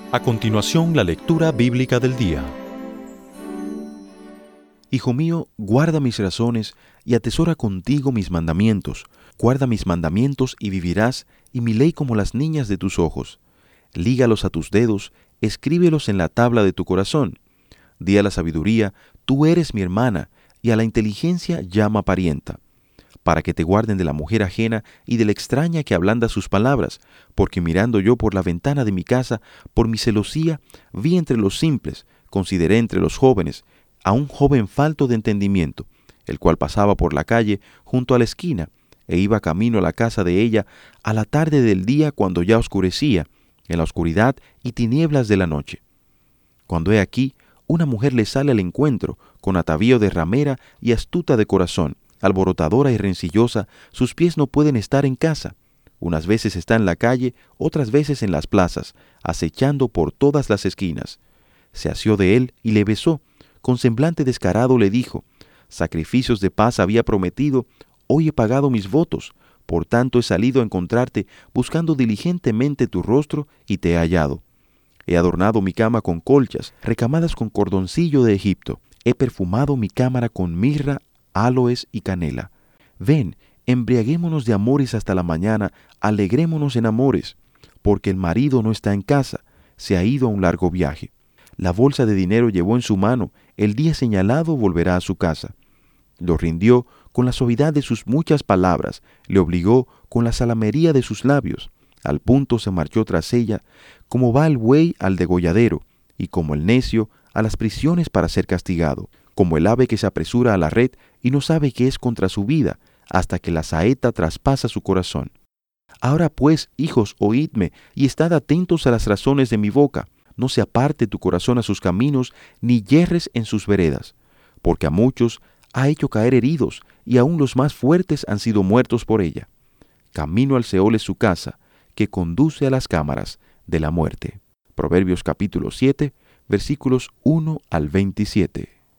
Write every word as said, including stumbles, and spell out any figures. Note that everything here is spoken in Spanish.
A continuación, la lectura bíblica del día. Hijo mío, guarda mis razones y atesora contigo mis mandamientos. Guarda mis mandamientos y vivirás, y mi ley como las niñas de tus ojos. Lígalos a tus dedos, escríbelos en la tabla de tu corazón. Di a la sabiduría, tú eres mi hermana, y a la inteligencia llama parienta, para que te guarden de la mujer ajena y de la extraña que ablanda sus palabras, porque mirando yo por la ventana de mi casa, por mi celosía, vi entre los simples, consideré entre los jóvenes, a un joven falto de entendimiento, el cual pasaba por la calle junto a la esquina, e iba camino a la casa de ella a la tarde del día cuando ya oscurecía, en la oscuridad y tinieblas de la noche. Cuando he aquí, una mujer le sale al encuentro, con atavío de ramera y astuta de corazón, alborotadora y rencillosa, sus pies no pueden estar en casa. Unas veces está en la calle, otras veces en las plazas, acechando por todas las esquinas. Se asió de él y le besó. Con semblante descarado le dijo: sacrificios de paz había prometido, hoy he pagado mis votos, por tanto he salido a encontrarte, buscando diligentemente tu rostro, y te he hallado. He adornado mi cama con colchas, recamadas con cordoncillo de Egipto. He perfumado mi cámara con mirra, áloes y canela. Ven, embriaguémonos de amores hasta la mañana, alegrémonos en amores, porque el marido no está en casa, se ha ido a un largo viaje. La bolsa de dinero llevó en su mano, el día señalado volverá a su casa. Lo rindió con la suavidad de sus muchas palabras, le obligó con la salamería de sus labios. Al punto se marchó tras ella, como va el buey al degolladero, y como el necio a las prisiones para ser castigado, como el ave que se apresura a la red y no sabe que es contra su vida, hasta que la saeta traspasa su corazón. Ahora pues, hijos, oídme, y estad atentos a las razones de mi boca. No se aparte tu corazón a sus caminos, ni yerres en sus veredas, porque a muchos ha hecho caer heridos, y aun los más fuertes han sido muertos por ella. Camino al Seol es su casa, que conduce a las cámaras de la muerte. Proverbios capítulo siete, versículos uno al veintisiete.